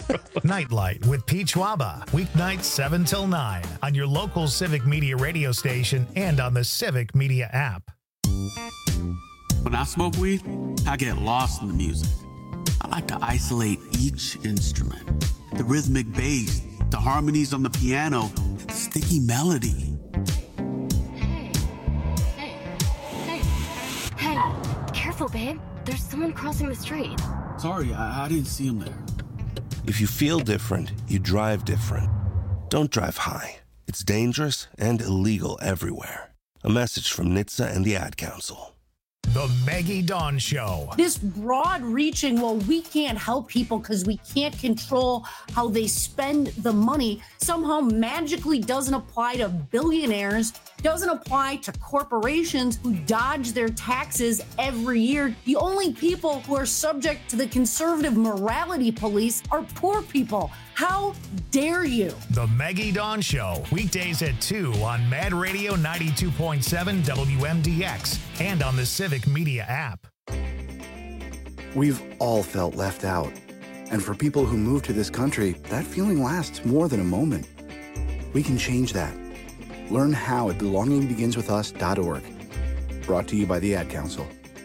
Nightlight with Peach Waba, weeknights 7 till 9 on your local Civic Media radio station and on the Civic Media app. When I smoke weed, I get lost in the music. I like to isolate each instrument. The rhythmic bass, the harmonies on the piano, the sticky melody. Hey, careful, babe. There's someone crossing the street. Sorry, I didn't see him there. If you feel different, you drive different. Don't drive high. It's dangerous and illegal everywhere. A message from NHTSA and the Ad Council. The Maggie Dawn Show. This broad-reaching, well, we can't help people because we can't control how they spend the money, somehow magically doesn't apply to billionaires, doesn't apply to corporations who dodge their taxes every year. The only people who are subject to the conservative morality police are poor people. How dare you? The Maggie Dawn Show, weekdays at 2 on Mad Radio 92.7 WMDX and on the Civic Media app. We've all felt left out. And for people who move to this country, that feeling lasts more than a moment. We can change that. Learn how at belongingbeginswithus.org. Brought to you by the Ad Council.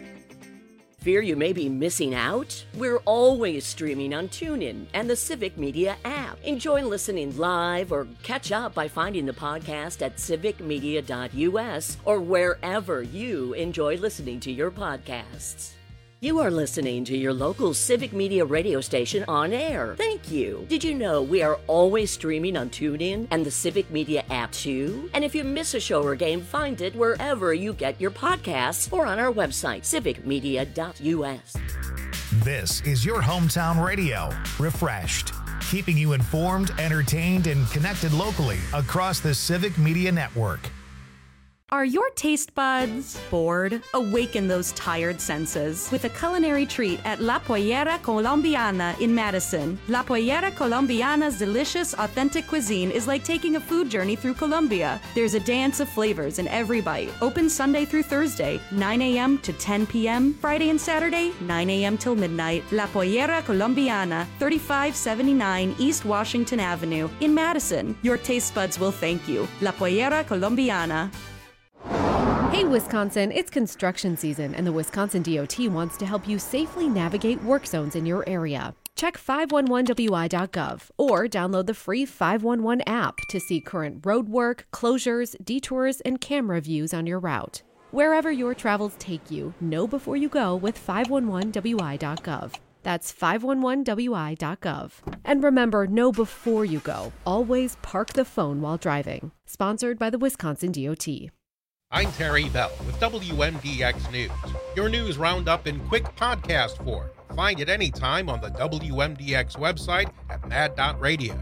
Fear you may be missing out? We're always streaming on TuneIn and the Civic Media app. Enjoy listening live or catch up by finding the podcast at civicmedia.us or wherever you enjoy listening to your podcasts. You are listening to your local Civic Media radio station on air. Thank you. Did you know we are always streaming on TuneIn and the Civic Media app too? And if you miss a show or game, find it wherever you get your podcasts or on our website, civicmedia.us. This is your hometown radio, refreshed, keeping you informed, entertained, and connected locally across the Civic Media network. Are your taste buds bored? Awaken those tired senses with a culinary treat at La Pollera Colombiana in Madison. La Pollera Colombiana's delicious, authentic cuisine is like taking a food journey through Colombia. There's a dance of flavors in every bite. Open Sunday through Thursday, 9 a.m. to 10 p.m. Friday and Saturday, 9 a.m. till midnight. La Pollera Colombiana, 3579 East Washington Avenue in Madison. Your taste buds will thank you. La Pollera Colombiana. Hey Wisconsin, it's construction season and the Wisconsin DOT wants to help you safely navigate work zones in your area. Check 511wi.gov or download the free 511 app to see current road work, closures, detours, and camera views on your route. Wherever your travels take you, know before you go with 511wi.gov. That's 511wi.gov. And remember, know before you go. Always park the phone while driving. Sponsored by the Wisconsin DOT. I'm Terry Bell with WMDX News, your news roundup in quick podcast form. Find it anytime on the WMDX website at mad.radio.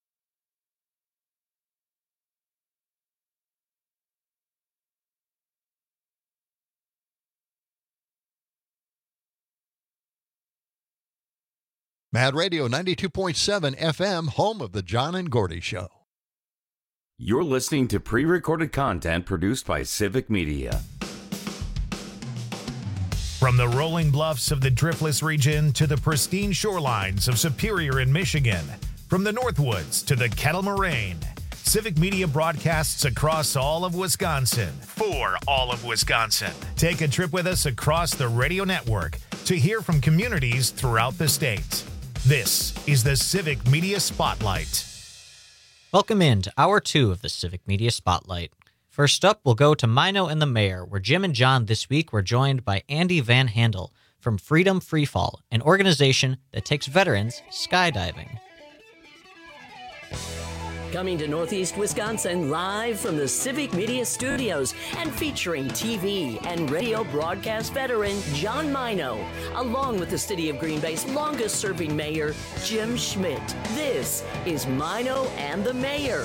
Mad Radio 92.7 FM, home of the John and Gordy Show. You're listening to pre-recorded content produced by Civic Media. From the rolling bluffs of the Driftless region to the pristine shorelines of Superior and Michigan, from the Northwoods to the Kettle Moraine, Civic Media broadcasts across all of Wisconsin for all of Wisconsin. Take a trip with us across the radio network to hear from communities throughout the state. This is the Civic Media Spotlight. Welcome in to Hour 2 of the Civic Media Spotlight. First up, we'll go to Mino and the Mayor, where Jim and John this week were joined by Andy Van Handel from Freedom Freefall, an organization that takes veterans skydiving. Coming to Northeast Wisconsin live from the Civic Media Studios and featuring TV and radio broadcast veteran John Mino, along with the City of Green Bay's longest-serving mayor, Jim Schmidt. This is Mino and the Mayor.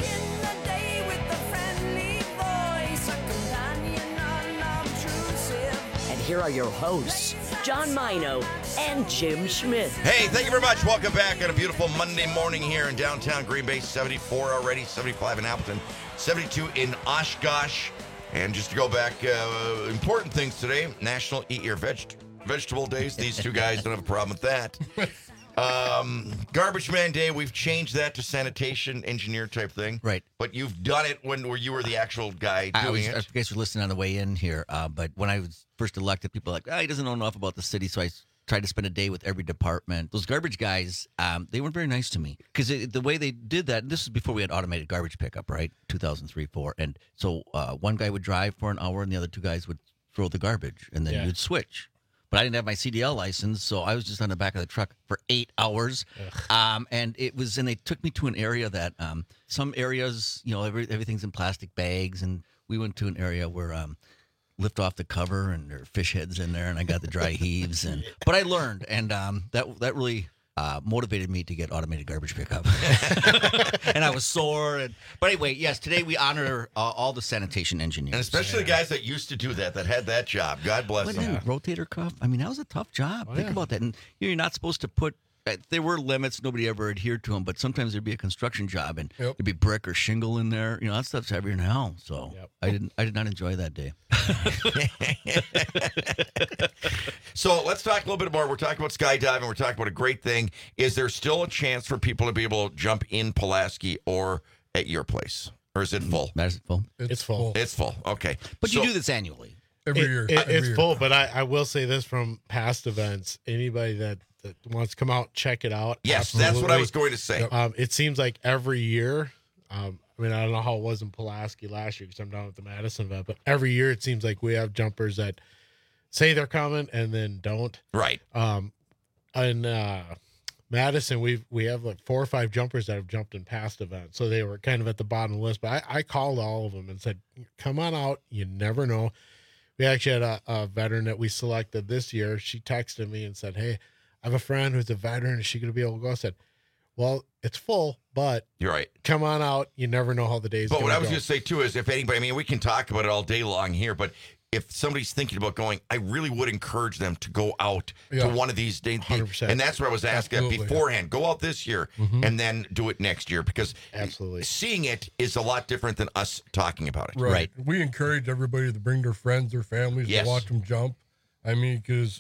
And here are your hosts, John Mino and Jim Schmidt. Hey, thank you very much. Welcome back on a beautiful Monday morning here in downtown Green Bay. 74 already, 75 in Appleton, 72 in Oshkosh. And just to go back, important things today, National Eat Your Vegetable Days. These two guys don't have a problem with that. Garbage Man Day, we've changed that to sanitation engineer type thing. Right. But you've done it where you were the actual guy doing it. I guess you're listening on the way in here, but when I was first elected, people were like, he doesn't know enough about the city, so I tried to spend a day with every department. Those garbage guys, they weren't very nice to me because the way they did that, and this is before we had automated garbage pickup, right? 2003, 2004. And so one guy would drive for an hour and the other two guys would throw the garbage, and then you'd switch. But I didn't have my CDL license, so I was just on the back of the truck for 8 hours. And they took me to an area that some areas, everything's in plastic bags. And we went to an area where lift off the cover and there are fish heads in there, and I got the dry heaves. But I learned, and that really motivated me to get automated garbage pickup. And I was sore. But anyway, yes, today we honor all the sanitation engineers. And especially the guys that used to do that had that job. God bless them. Rotator cuff. I mean, that was a tough job. Think about that. And you're not supposed to put. There were limits. Nobody ever adhered to them. But sometimes there'd be a construction job, and there'd be brick or shingle in there. That stuff's heavier than hell. So I did not enjoy that day. So let's talk a little bit more. We're talking about skydiving. We're talking about a great thing. Is there still a chance for people to be able to jump in Pulaski or at your place? Or is it full? Is it full? It's full. It's full. Okay. But you do this annually. Every year. It's full, but I will say this from past events. Anybody that wants to come out, check it out. Yes, absolutely. That's what I was going to say. It seems like every year, I don't know how it was in Pulaski last year because I'm down at the Madison event, but every year it seems like we have jumpers that say they're coming and then don't. Right. In Madison, we have like 4 or 5 jumpers that have jumped in past events, so they were kind of at the bottom of the list. But I called all of them and said, come on out. You never know. We actually had a veteran that we selected this year. She texted me and said, hey, I have a friend who's a veteran. Is she going to be able to go? I said, well, it's full, but you're right. Come on out. You never know how the day's going to go. But what I was going to say, too, is if anybody, we can talk about it all day long here, but if somebody's thinking about going, I really would encourage them to go out to one of these days. 100%. And that's what I was asking beforehand. Go out this year and then do it next year because seeing it is a lot different than us talking about it. Right. We encourage everybody to bring their friends, their families to watch them jump. I mean, because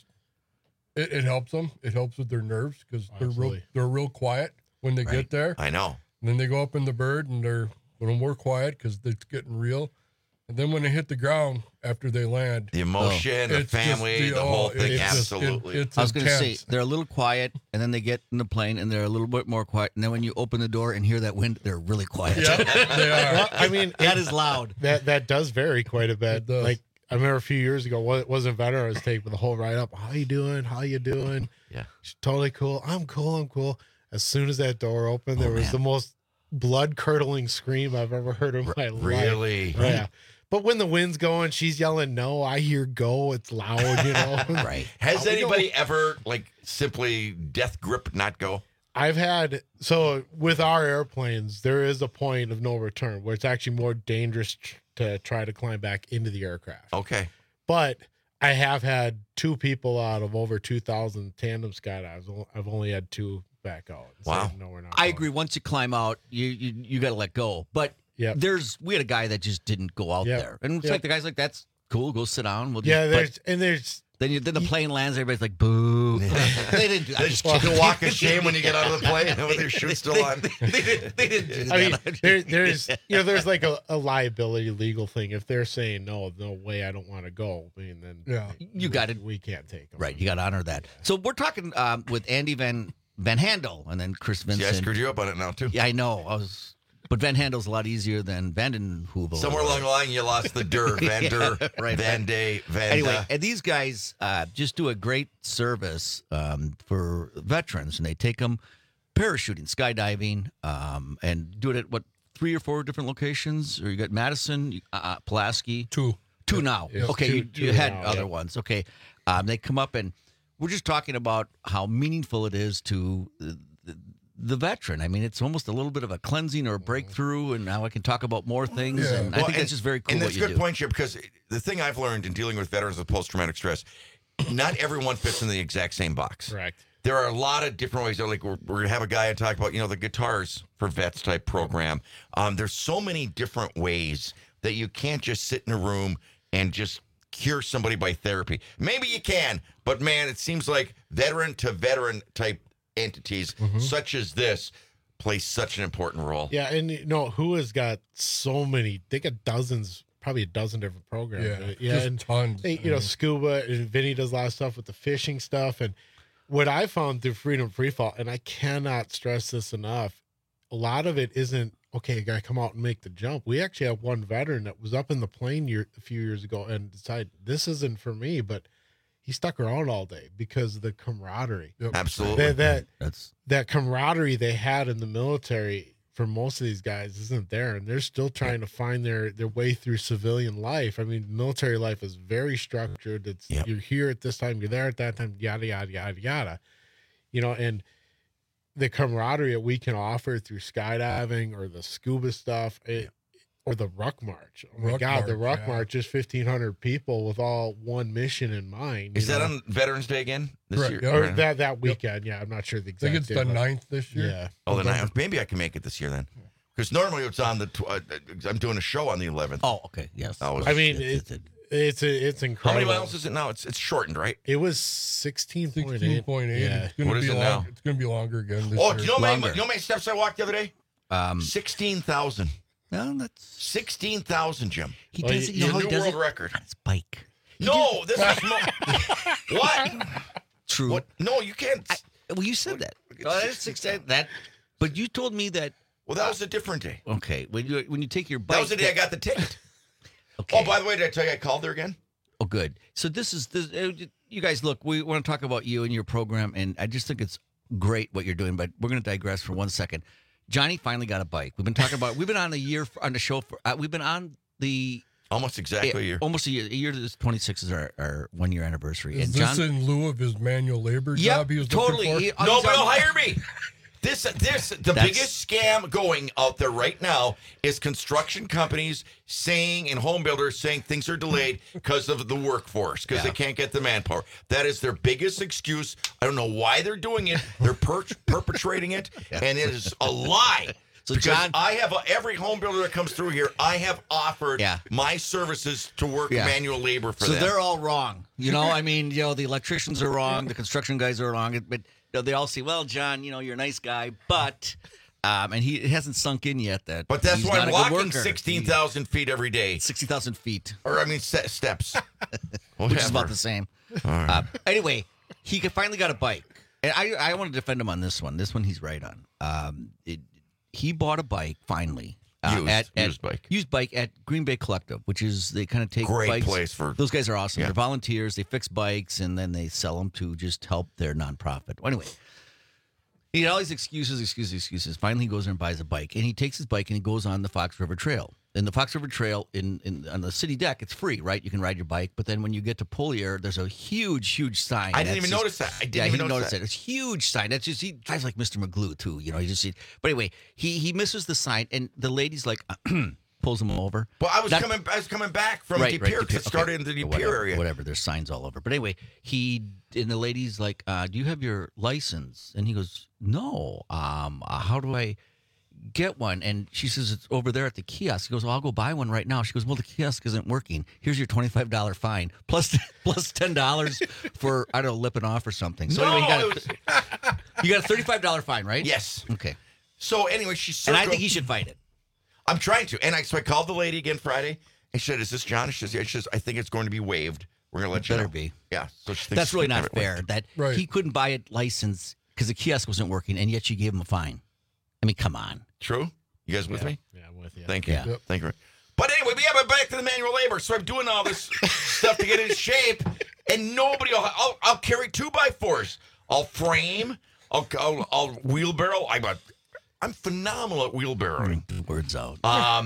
it helps them. It helps with their nerves because they're real quiet when they get there. I know. And then they go up in the bird and they're a little more quiet because it's getting real. And then when they hit the ground after they land, the emotion, the family, the whole thing, absolutely. I was going to say, they're a little quiet, and then they get in the plane, and they're a little bit more quiet. And then when you open the door and hear that wind, they're really quiet. Yeah, they are. Well, I mean, that is loud. That does vary quite a bit. Like, I remember a few years ago, it wasn't veteran I was taking the whole ride up. How you doing? How you doing? Yeah. She's totally cool. I'm cool. As soon as that door opened, there was the most blood-curdling scream I've ever heard in my life. Really? Yeah. But when the wind's going, she's yelling, no, I hear go. It's loud, Right. Has anybody ever, simply death grip not go? I've had, so with our airplanes, there is a point of no return where it's actually more dangerous to try to climb back into the aircraft. Okay. But I have had 2 people out of over 2,000 tandem skydives. I've only had 2 back out. Wow. No, we're not. I agree. Once you climb out, you got to let go. But we had a guy that just didn't go out there, and it's like the guy's like, "That's cool. Go sit down." We'll just, then the plane lands. Everybody's like, "Boo!" They didn't do that. They just a walk of shame when you get out of the plane with your shoes still on. They didn't do that. I mean, there's like a liability legal thing. If they're saying no way, I don't want to go. I mean, then you got it. We can't take them. Right, you got to honor that. So we're talking with Andy Van Handel and then Chris Vincent. Yeah, I screwed you up on it now too. Yeah, I know. But Van Handel's a lot easier than Vanden Heuvel. Somewhere along the line, you lost the der. Van der, right, Van Day, Van Anyway, and these guys just do a great service for veterans, and they take them parachuting, skydiving, and do it at 3 or 4 different locations. Or you got Madison, Pulaski. 2 now. Yes. Okay, Two you had now, other ones. Okay, they come up, and we're just talking about how meaningful it is to the veteran. I mean, it's almost a little bit of a cleansing or a breakthrough, and now I can talk about more things. And I think that's just very cool. And that's what you a good do. point, Chip, because the thing I've learned in dealing with veterans with post-traumatic stress, not everyone fits in the exact same box. Correct. There are a lot of different ways. Like we're going to have a guy and talk about, the guitars for vets type program. There's so many different ways that you can't just sit in a room and just cure somebody by therapy. Maybe you can, but man, it seems like veteran to veteran type entities such as this play such an important role. Yeah, and who has got so many? They got dozens, probably a dozen different programs. Just and tons. Scuba, and Vinny does a lot of stuff with the fishing stuff. And what I found through Freedom Freefall, and I cannot stress this enough, a lot of it isn't, okay, I got to come out and make the jump. We actually have one veteran that was up in the plane a few years ago and decided this isn't for me, but he stuck around all day because of the camaraderie. Yep. Absolutely. That camaraderie they had in the military for most of these guys isn't there, and they're still trying to find their way through civilian life. I mean, military life is very structured. It's you're here at this time, you're there at that time, yada, yada, yada, yada. And the camaraderie that we can offer through skydiving or the scuba stuff, or the Ruck March. Oh my God, the Ruck March is 1,500 people with all one mission in mind. Is that on Veterans Day again this year? Or that weekend? Yeah, I'm not sure the exact. I think it's the 9th this year. Yeah. Oh, the 9th. Maybe I can make it this year then. Because normally it's on I'm doing a show on the 11th. Oh, okay. Yes. I mean, it's incredible. How many miles is it now? It's shortened, right? It was 16.8. 16.8. Yeah. What is it now? It's going to be longer again this year. year. Do you know how many steps I walked the other day? 16,000. No, that's 16,000, Jim. He does it. You know how he does world it? record. On his bike. No, this is what? True. What? No, you can't. Well, you said that. That. But you told me that. Well, that was a different day. Okay, when you take your bike. That was the day I got the ticket. Okay. Oh, by the way, did I tell you I called there again? Oh, good. So this. You guys, look, we want to talk about you and your program, and I just think it's great what you're doing. But we're going to digress for 1 second. Johnny finally got a bike. We've been talking about. We've been on a year on the show. We've been on the almost exactly a year. Almost a year. A year to this 26 is our 1 year anniversary. Is this in lieu of his manual labor job he was totally. looking for? No, but he'll hire me. The biggest scam going out there right now is construction companies saying and home builders saying things are delayed because of the workforce, because they can't get the manpower. That is their biggest excuse. I don't know why they're doing it. They're perpetrating it, and it is a lie. So, John, I have every home builder that comes through here, I have offered my services to work manual labor for them. So they're all wrong. I mean, the electricians are wrong, the construction guys are wrong, but they all say, well, John, you're a nice guy, but and it hasn't sunk in yet that. But that's he's why not I'm a good walking worker. 16,000 feet every day. 60,000 feet. Or, steps. Which is about the same. Right. Anyway, he finally got a bike. And I want to defend him on this one. This one he's right on. He bought a bike, finally. Used bike at Green Bay Collective, which is they kind of take great bikes. Place for those guys are awesome. They're volunteers. They fix bikes and then they sell them to just help their nonprofit. Well, anyway, he had all these excuses. Finally, he goes there and buys a bike, and he takes his bike and he goes on the Fox River Trail. And the Fox River Trail on the city deck, it's free, right? You can ride your bike, but then when you get to Polier, there's a huge sign. I didn't even notice that. I didn't even notice that. It's a huge sign. That's just he drives like Mr. Magoo too. You just see. But anyway, he misses the sign, and the lady's like pulls him over. Well, I was coming back from De Pere because it started in the De Pere area. Whatever. There's signs all over. But anyway, and the lady's like, "Do you have your license?" And he goes, "No. How do I get one?" And she says, "It's over there at the kiosk." He goes, "Well, I'll go buy one right now." She goes, "Well, the kiosk isn't working. Here's your $25 fine plus $10 for lipping off or something." So anyway, you got a $35 fine, right? Yes. Okay. So anyway, and I think he should fight it. I'm trying to. And so I called the lady again Friday and she said, "Is this John?" She says, "I think it's going to be waived. We're going to let you know." Better be. Yeah. So she thinks that's really not fair. That he couldn't buy a license because the kiosk wasn't working, and yet she gave him a fine. I mean, come on. True? You guys with me? Yeah, I'm with you. Thank you. Yeah. Yep. Thank you. But anyway, back to the manual labor. So I'm doing all this stuff to get in shape, and nobody I'll carry 2x4s. I'll frame. I'll wheelbarrow. I'm phenomenal at wheelbarrowing. Words out.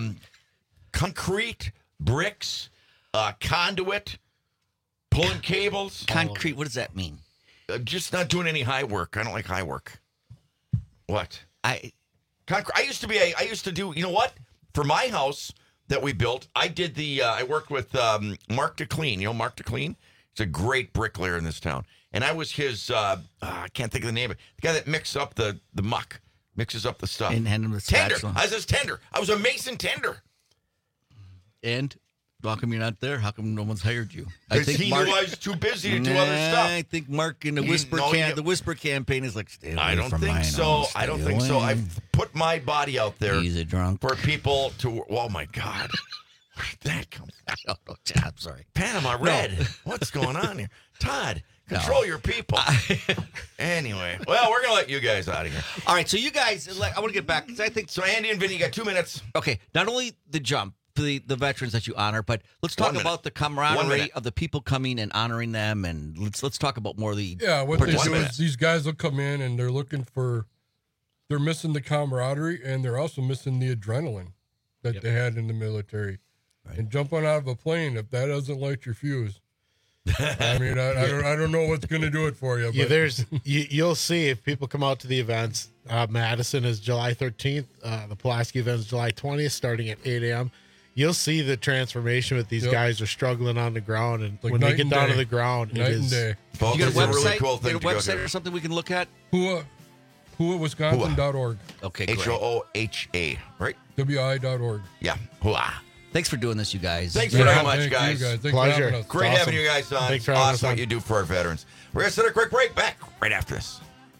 Concrete, bricks, conduit, pulling cables. Concrete, what does that mean? Just not doing any high work. I don't like high work. What? I used to do, you know what? For my house that we built, I did I worked with Mark DeClean. You know Mark DeClean? He's a great bricklayer in this town. And I was his, I can't think of the name of it, the guy that mixes up the muck, mixes up the stuff. And hand him the tender. spatula. I was his tender. I was a mason tender. And? How come you're not there? How come no one's hired you? Because he knew I was too busy to do other stuff. I think Mark in the the Whisper campaign is like, stay away I don't from think mine. so. Stay I don't think so. away. I've put my body out there. He's a drunk. For people to. Oh my God. Where did that come from? I'm sorry. Panama Red. What's going on here? Todd, control your people. Anyway, well, we're going to let you guys out of here. All right, so you guys, I want to get back. I think so. Andy and Vinny, you got 2 minutes. Okay, not only the jump, the veterans that you honor, but let's talk about the camaraderie of the people coming and honoring them, and let's talk about more of the what they do is these guys will come in and they're missing the camaraderie, and they're also missing the adrenaline that they had in the military. Right. And jumping out of a plane, if that doesn't light your fuse, I mean, I don't know what's going to do it for you. But. You'll see if people come out to the events. Madison is July 13th. The Pulaski event is July 20th, starting at 8 a.m. You'll see the transformation with these guys are struggling on the ground, and when they get down to the ground, night and day. You got a website, really cool thing, you got a website or something we can look at? Wisconsin.org. Okay, great. HOOHA, right? WI.org. Yeah. Hooah. Thanks for doing this, you guys. Thanks very much, guys. Pleasure. Great having you guys on. Thanks for having us on. What you do for our veterans. We're going to set a quick break. Back right after this.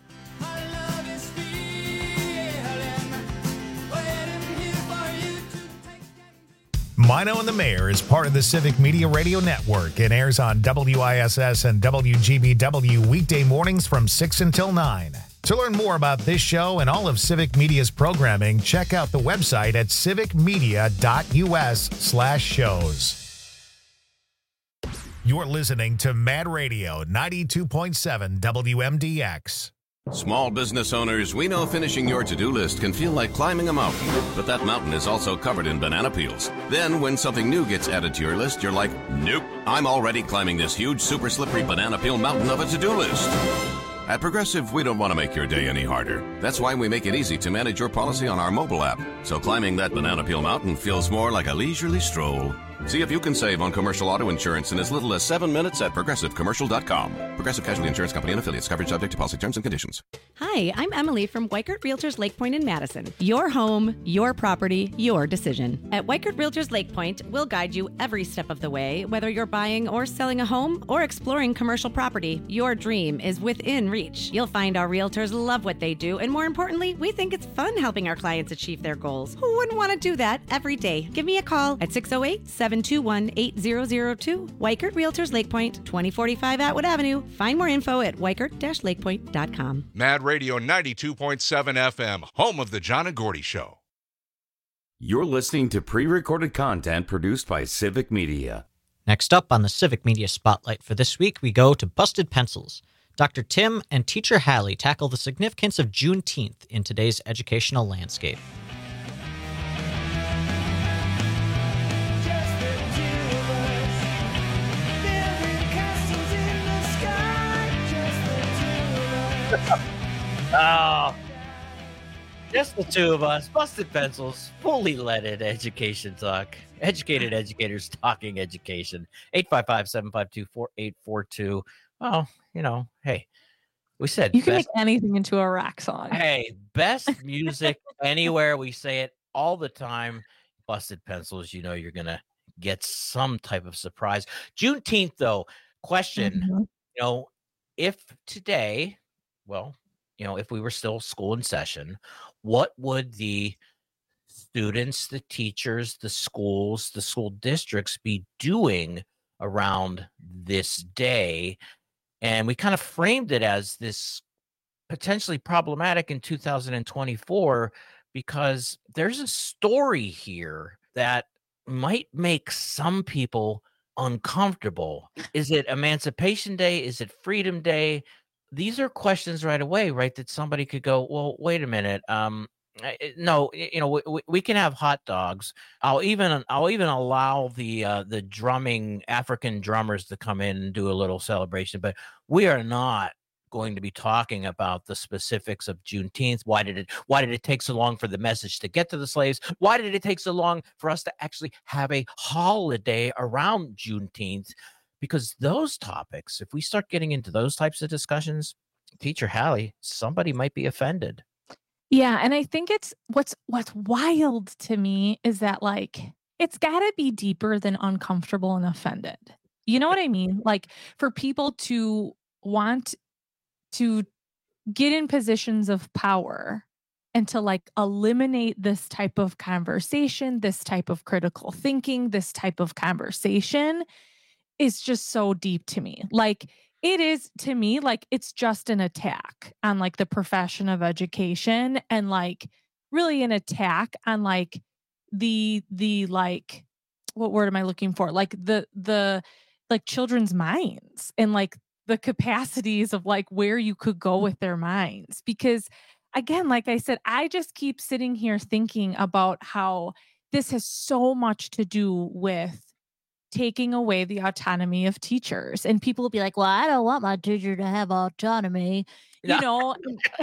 Mino and the Mayor is part of the Civic Media Radio Network and airs on WISS and WGBW weekday mornings from 6 until 9. To learn more about this show and all of Civic Media's programming, check out the website at civicmedia.us/shows. You're listening to Mad Radio 92.7 WMDX. Small business owners, we know finishing your to-do list can feel like climbing a mountain, but that mountain is also covered in banana peels. Then when something new gets added to your list, you're like, nope, I'm already climbing this huge super slippery banana peel mountain of a to-do list. At Progressive, we don't want to make your day any harder. That's why we make it easy to manage your policy on our mobile app, so climbing that banana peel mountain feels more like a leisurely stroll. See if you can save on commercial auto insurance in as little as 7 minutes at ProgressiveCommercial.com. Progressive Casualty Insurance Company and Affiliates. Coverage subject to policy terms and conditions. Hi, I'm Emily from Weichert Realtors Lake Point in Madison. Your home, your property, your decision. At Weichert Realtors Lake Point, we'll guide you every step of the way, whether you're buying or selling a home or exploring commercial property. Your dream is within reach. You'll find our realtors love what they do, and more importantly, we think it's fun helping our clients achieve their goals. Who wouldn't want to do that every day? Give me a call at 608-721-8002. Weichert Realtors Lake Point, 2045 Atwood Avenue. Find more info at weichert-lakepoint.com. Mad Radio 92.7 FM, home of the John and Gordy Show. You're listening to pre-recorded content produced by Civic Media. Next up on the Civic Media Spotlight for this week, we go to Busted Pencils. Dr. Tim and Teacher Hallie tackle the significance of Juneteenth in today's educational landscape. Oh, just the two of us. Busted Pencils, fully leaded education talk. Educated educators talking education. 855-752-4842. Well, you know, hey, we said you can make anything into a rock song. Hey, best music anywhere. We say it all the time. Busted Pencils, you know you're going to get some type of surprise. Juneteenth, though, question, you know, if today, well, you know, if we were still school in session, what would the students, the teachers, the schools, the school districts be doing around this day? And we kind of framed it as this potentially problematic in 2024 because there's a story here that might make some people uncomfortable. Is it Emancipation Day? Is it Freedom Day? These are questions right away, right? That somebody could go, well, wait a minute. No, you know, we can have hot dogs. I'll even allow the drumming African drummers to come in and do a little celebration, but we are not going to be talking about the specifics of Juneteenth. Why did it take so long for the message to get to the slaves? Why did it take so long for us to actually have a holiday around Juneteenth? Because those topics, if we start getting into those types of discussions, Teacher Hallie, somebody might be offended. Yeah, and I think it's what's wild to me is that, like, it's got to be deeper than uncomfortable and offended. You know what I mean? Like for people to want to get in positions of power and to like eliminate this type of conversation, this type of critical thinking, this type of conversation is just so deep to me. Like it is to me, like it's just an attack on like the profession of education and like really an attack on like the like, what word am I looking for? Like the like children's minds and like the capacities of like where you could go with their minds. Because again, like I said, I just keep sitting here thinking about how this has so much to do with taking away the autonomy of teachers. And people will be like, well, I don't want my teacher to have autonomy. You know,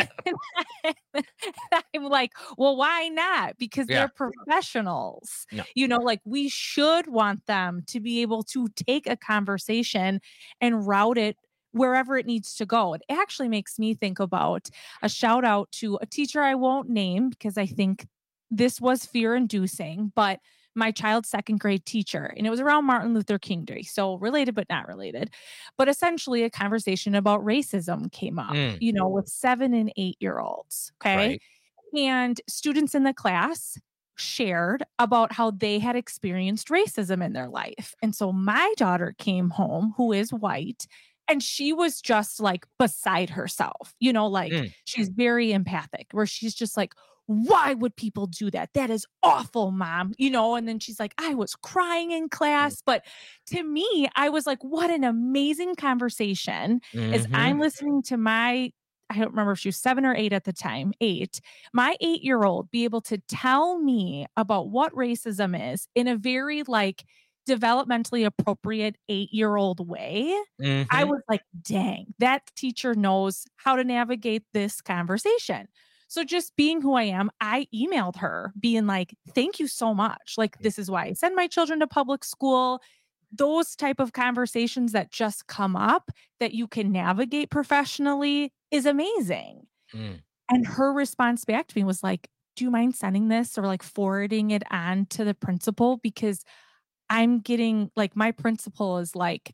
I'm like, well, why not? Because they're professionals. You know, like we should want them to be able to take a conversation and route it wherever it needs to go. It actually makes me think about a shout out to a teacher I won't name because I think this was fear inducing, but my child's second grade teacher, and it was around Martin Luther King Day. So related, but not related. But essentially a conversation about racism came up, you know, with 7 and 8-year-olds. Okay. Right. And students in the class shared about how they had experienced racism in their life. And so my daughter came home, who is white, and she was just like beside herself, you know, like she's very empathic, where she's just like, why would people do that? That is awful, Mom. You know, and then she's like, I was crying in class. But to me, I was like, what an amazing conversation as I'm listening to I don't remember if she was 7 or 8 at the time, 8, my 8-year-old be able to tell me about what racism is in a very like developmentally appropriate 8-year-old way. I was like, dang, that teacher knows how to navigate this conversation. So just being who I am, I emailed her being like, thank you so much. Like, this is why I send my children to public school. Those type of conversations that just come up that you can navigate professionally is amazing. And her response back to me was like, do you mind sending this or like forwarding it on to the principal? Because I'm getting like, my principal is like,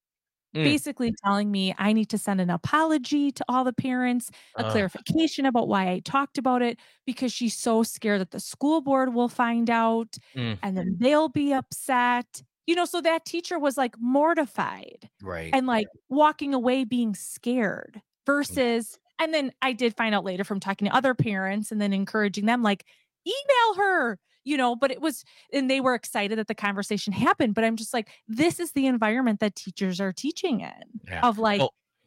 basically telling me I need to send an apology to all the parents, a clarification about why I talked about it, because she's so scared that the school board will find out and then they'll be upset. You know, so that teacher was like mortified. Right. And like walking away being scared versus, and then I did find out later from talking to other parents and then encouraging them, like, email her. You know, but it was, and they were excited that the conversation happened. But I'm just like, this is the environment that teachers are teaching in of like.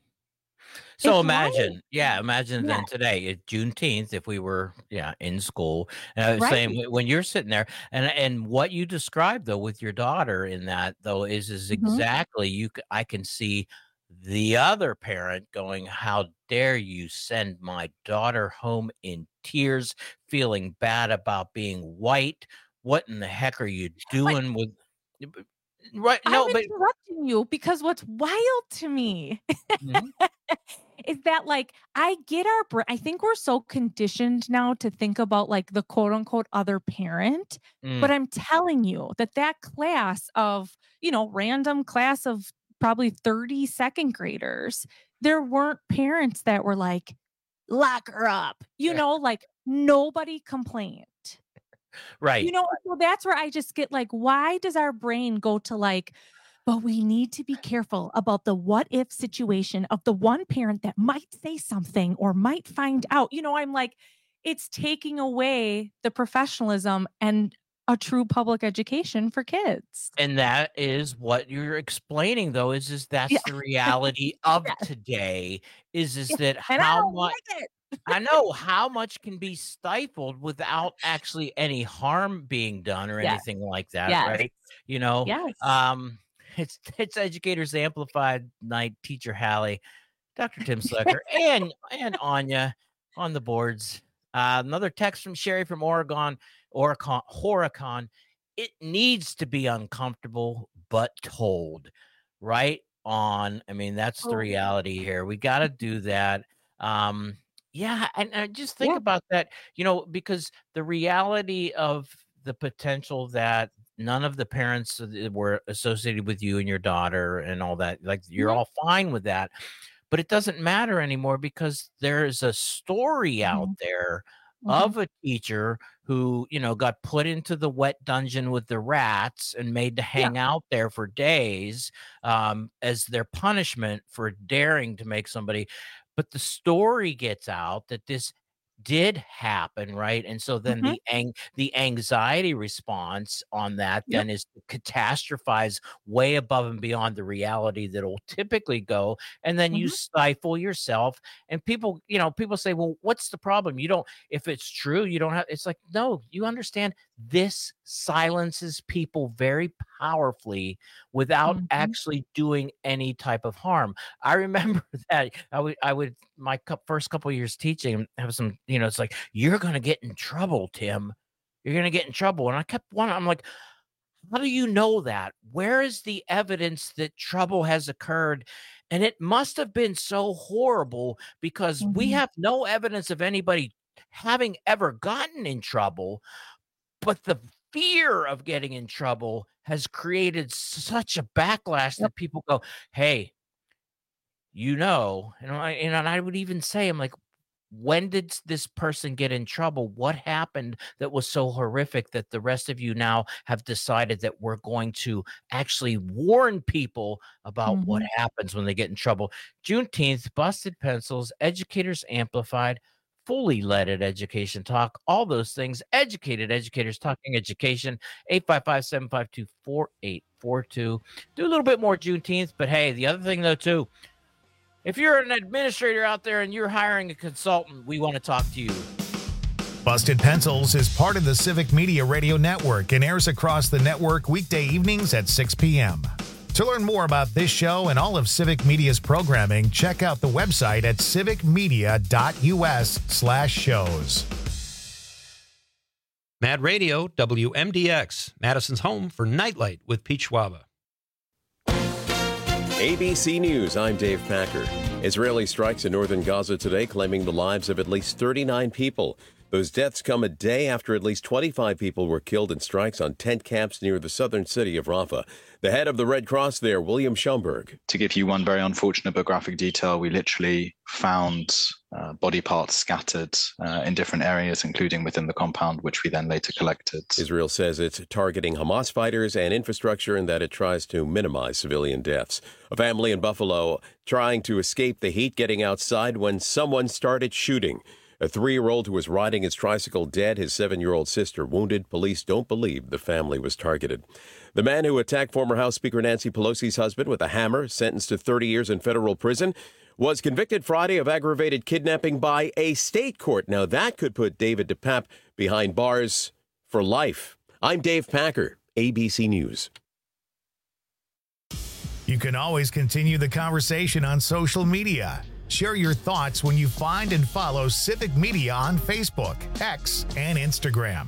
So imagine, imagine then today, it's Juneteenth, if we were, in school. And I was saying, when you're sitting there, and what you described though with your daughter in that though is exactly I can see the other parent going, how dare you send my daughter home in tears, feeling bad about being white? What in the heck are you doing with right? No, I'm interrupting you because what's wild to me is that like I get I think we're so conditioned now to think about like the quote unquote other parent, but I'm telling you that class of, random class of probably 30 second graders, there weren't parents that were like, lock her up, like nobody complained. Right. So that's where I just get like, why does our brain go to like, but we need to be careful about the what if situation of the one parent that might say something or might find out, I'm like, it's taking away the professionalism and a true public education for kids. And that is what you're explaining though, is that's the reality of today is that how much I know how much can be stifled without actually any harm being done or anything like that. Right. It's Educators Amplified Night, Teacher Hallie, Dr. Tim Slecker, and Anya on the boards. Another text from Sherry from Horicon. It needs to be uncomfortable, but told. Right on. I mean, that's the reality here. We got to do that. And I just think about that, because the reality of the potential that none of the parents were associated with you and your daughter and all that. Like, you're all fine with that. But it doesn't matter anymore because there's a story out there of a teacher who, got put into the wet dungeon with the rats and made to hang out there for days as their punishment for daring to make somebody. But the story gets out that this did happen, right? And so then the anxiety response on that then is to catastrophize way above and beyond the reality that will typically go, and then you stifle yourself. And people say, well, what's the problem? If it's true, you don't have. It's like, no, you understand, this silences people very powerfully without actually doing any type of harm. I remember that I would my first couple of years teaching, have some, it's like, you're going to get in trouble, Tim. You're going to get in trouble. And I kept wondering, I'm like, how do you know that? Where is the evidence that trouble has occurred? And it must have been so horrible because we have no evidence of anybody having ever gotten in trouble. But the fear of getting in trouble has created such a backlash that people go, hey, and I would even say, I'm like, when did this person get in trouble? What happened that was so horrific that the rest of you now have decided that we're going to actually warn people about what happens when they get in trouble? Juneteenth, Busted Pencils, Educators Amplified, Fully Leaded Education Talk, all those things. Educated educators talking education. 855-752-4842. Do a little bit more Juneteenth, but hey, the other thing though too, if you're an administrator out there and you're hiring a consultant, we want to talk to you. Busted Pencils is part of the Civic Media Radio Network and airs across the network weekday evenings at 6 p.m. To learn more about this show and all of Civic Media's programming, check out the website at civicmedia.us/shows. Mad Radio, WMDX, Madison's home for Nightlight with Pete Schwaba. ABC News, I'm Dave Packer. Israeli strikes in northern Gaza today, claiming the lives of at least 39 people. Those deaths come a day after at least 25 people were killed in strikes on tent camps near the southern city of Rafah. The head of the Red Cross there, William Schomburg. To give you one very unfortunate but graphic detail, we literally found body parts scattered in different areas, including within the compound, which we then later collected. Israel says it's targeting Hamas fighters and infrastructure and that it tries to minimize civilian deaths. A family in Buffalo trying to escape the heat getting outside when someone started shooting. A 3-year-old who was riding his tricycle dead, his 7-year-old sister wounded. Police don't believe the family was targeted. The man who attacked former House Speaker Nancy Pelosi's husband with a hammer, sentenced to 30 years in federal prison, was convicted Friday of aggravated kidnapping by a state court. Now that could put David DePape behind bars for life. I'm Dave Packer, ABC News. You can always continue the conversation on social media. Share your thoughts when you find and follow Civic Media on Facebook, X, and Instagram.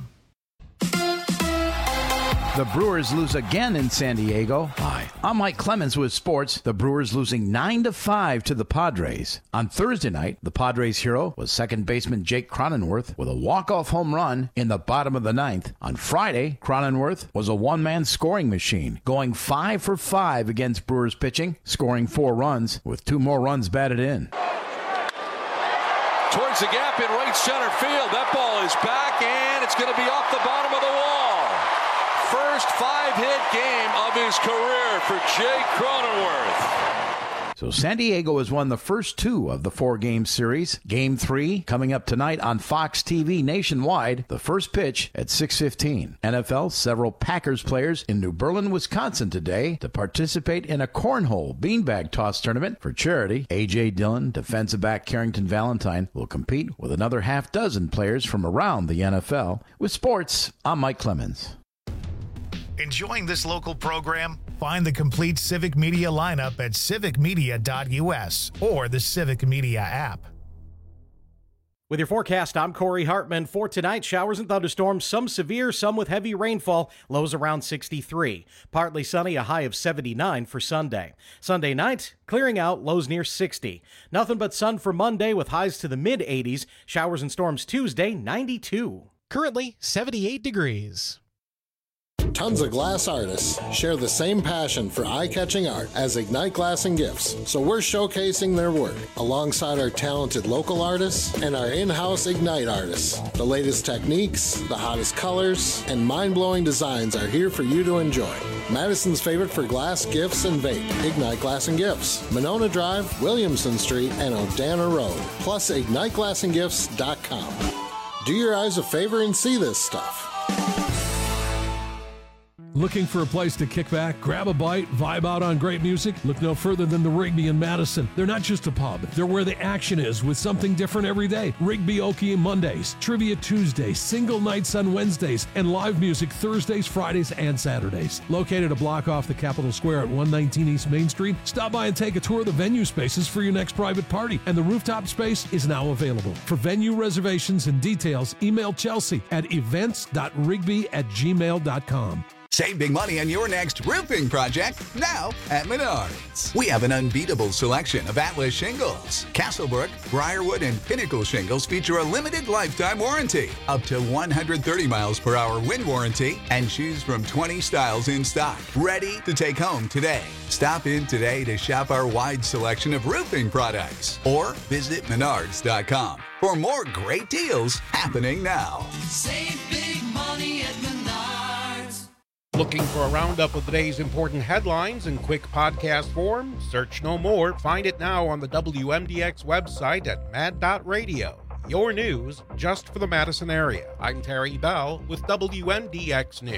The Brewers lose again in San Diego. Hi, I'm Mike Clemens with sports. The Brewers losing 9-5 to the Padres. On Thursday night, the Padres hero was second baseman Jake Cronenworth with a walk-off home run in the bottom of the 9th. On Friday, Cronenworth was a one-man scoring machine, going 5 for 5 against Brewers pitching, scoring 4 runs with 2 more runs batted in. Towards the gap in right center field. That ball is back, and it's going to be off the bottom of the wall. First 5-hit game of his career for Jake Cronenworth. So San Diego has won the first 2 of the 4-game series. Game 3 coming up tonight on Fox TV nationwide. The first pitch at 6:15. NFL, several Packers players in New Berlin, Wisconsin today to participate in a cornhole beanbag toss tournament for charity. A.J. Dillon, defensive back Carrington Valentine will compete with another half dozen players from around the NFL. With sports, I'm Mike Clemens. Enjoying this local program? Find the complete Civic Media lineup at civicmedia.us or the Civic Media app. With your forecast, I'm Corey Hartman. For tonight, showers and thunderstorms, some severe, some with heavy rainfall, lows around 63. Partly sunny, a high of 79 for Sunday. Sunday night, clearing out, lows near 60. Nothing but sun for Monday with highs to the mid-80s. Showers and storms Tuesday, 92. Currently, 78 degrees. Tons of glass artists share the same passion for eye-catching art as Ignite Glass and Gifts, so we're showcasing their work alongside our talented local artists and our in-house Ignite artists. The latest techniques, the hottest colors, and mind-blowing designs are here for you to enjoy. Madison's favorite for glass, gifts, and vape, Ignite Glass and Gifts. Monona Drive, Williamson Street, and O'Dana Road. Plus, IgniteGlassandGifts.com. Do your eyes a favor and see this stuff. Looking for a place to kick back, grab a bite, vibe out on great music? Look no further than the Rigby in Madison. They're not just a pub, they're where the action is with something different every day. Rigby Okie Mondays, Trivia Tuesdays, single nights on Wednesdays, and live music Thursdays, Fridays, and Saturdays. Located a block off the Capitol Square at 119 East Main Street, stop by and take a tour of the venue spaces for your next private party, and the rooftop space is now available. For venue reservations and details, email Chelsea at events.rigby@gmail.com. Save big money on your next roofing project now at Menards. We have an unbeatable selection of Atlas shingles. Castlebrook, Briarwood, and Pinnacle shingles feature a limited lifetime warranty, up to 130 miles per hour wind warranty, and choose from 20 styles in stock. Ready to take home today. Stop in today to shop our wide selection of roofing products or visit Menards.com for more great deals happening now. Save big money at Menards. Looking for a roundup of the day's important headlines in quick podcast form? Search no more. Find it now on the WMDX website at mad.radio. Your news just for the Madison area. I'm Terry Bell with WMDX News.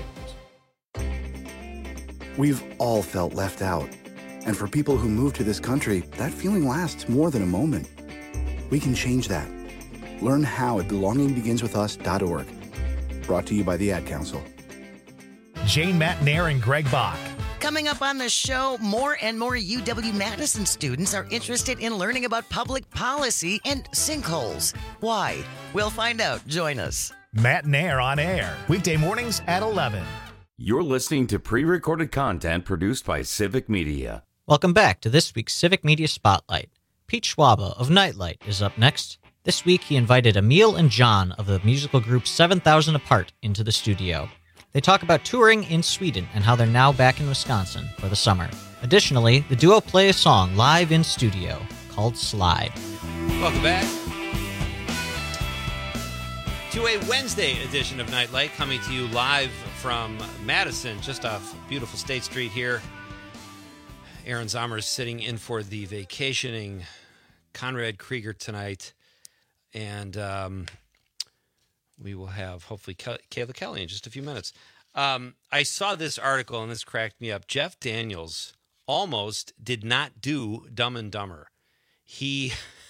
We've all felt left out. And for people who move to this country, that feeling lasts more than a moment. We can change that. Learn how at belongingbeginswithus.org. Brought to you by the Ad Council. Jane Matnair and Greg Bach. Coming up on the show, more and more UW-Madison students are interested in learning about public policy and sinkholes. Why? We'll find out. Join us. Matnair on air, weekday mornings at 11. You're listening to pre-recorded content produced by Civic Media. Welcome back to this week's Civic Media Spotlight. Pete Schwabe of Nightlight is up next. This week, he invited Emil and John of the musical group 7,000 Apart into the studio. They talk about touring in Sweden and how they're now back in Wisconsin for the summer. Additionally, the duo play a song live in studio called Slide. Welcome back to a Wednesday edition of Nightlight, coming to you live from Madison, just off beautiful State Street here. Aaron Zomer is sitting in for the vacationing Conrad Krieger tonight, and we will have, hopefully, Kayla Kelly in just a few minutes. I saw this article, and this cracked me up. Jeff Daniels almost did not do Dumb and Dumber. He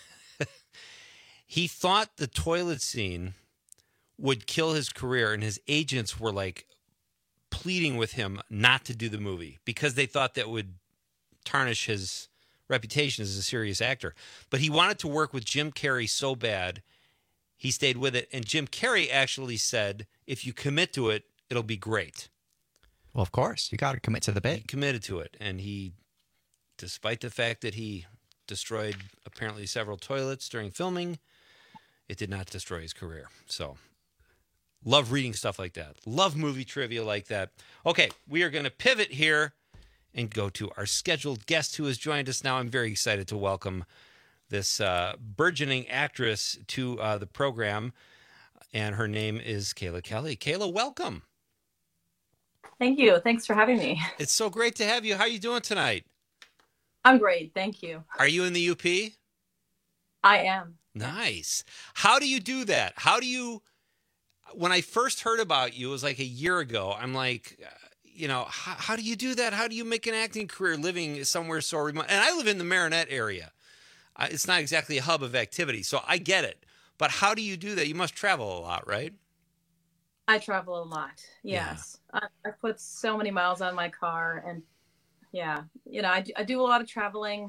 thought the toilet scene would kill his career, and his agents were, like, pleading with him not to do the movie because they thought that would tarnish his reputation as a serious actor. But he wanted to work with Jim Carrey so bad, he stayed with it, and Jim Carrey actually said, if you commit to it, it'll be great. Well, of course. You got to commit to the bit. He committed to it, and he, despite the fact that he destroyed apparently several toilets during filming, it did not destroy his career. So, love reading stuff like that. Love movie trivia like that. Okay, we are going to pivot here and go to our scheduled guest who has joined us now. I'm very excited to welcome this burgeoning actress to the program, and her name is Kayla Kelly. Kayla, welcome. Thank you. Thanks for having me. It's so great to have you. How are you doing tonight? I'm great. Thank you. Are you in the UP? I am. Nice. How do you do that? How do you, when I first heard about you, it was like a year ago, I'm like, how do you do that? How do you make an acting career living somewhere so remote? And I live in the Marinette area. It's not exactly a hub of activity, so I get it. But how do you do that? You must travel a lot, right? I travel a lot, yes. Yeah. I put so many miles on my car, and I do a lot of traveling,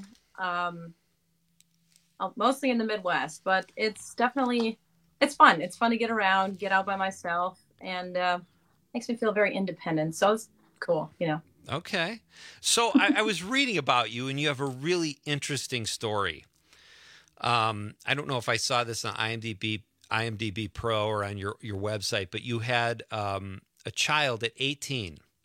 mostly in the Midwest, but it's fun. It's fun to get around, get out by myself, and makes me feel very independent. So it's cool, Okay. So I was reading about you, and you have a really interesting story. I don't know if I saw this on IMDb Pro or on your website, but you had a child at 18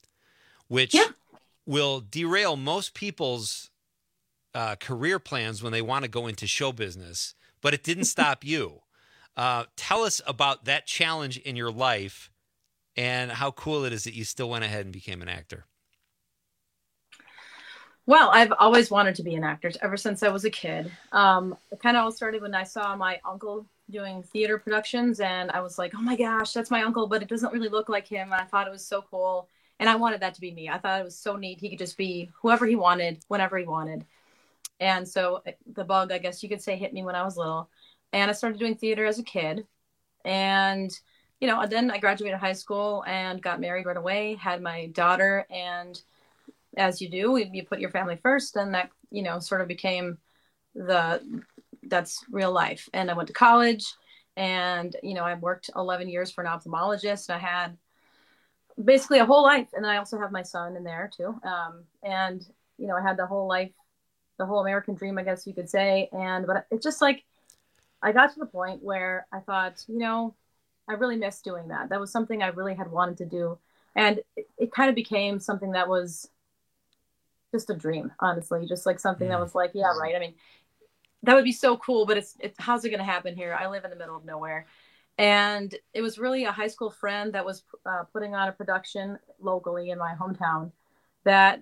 which will derail most people's career plans when they want to go into show business, but it didn't stop you. Tell us about that challenge in your life and how cool it is that you still went ahead and became an actor. Well, I've always wanted to be an actor ever since I was a kid. It kind of all started when I saw my uncle doing theater productions, and I was like, oh my gosh, that's my uncle, but it doesn't really look like him. And I thought it was so cool. And I wanted that to be me. I thought it was so neat. He could just be whoever he wanted, whenever he wanted. And so the bug, I guess you could say, hit me when I was little. And I started doing theater as a kid. And, you know, then I graduated high school and got married right away, had my daughter. And as you do, you put your family first. And that, you know, sort of became that's real life. And I went to college and, you know, I worked 11 years for an ophthalmologist. And I had basically a whole life. And I also have my son in there too. And, you know, I had the whole life, the whole American dream, I guess you could say. But it's just like, I got to the point where I thought, you know, I really missed doing that. That was something I really had wanted to do. And it kind of became something that was just a dream, honestly, just like something that was like, yeah, right. I mean, that would be so cool, but it's how's it going to happen here? I live in the middle of nowhere. And it was really a high school friend that was putting on a production locally in my hometown that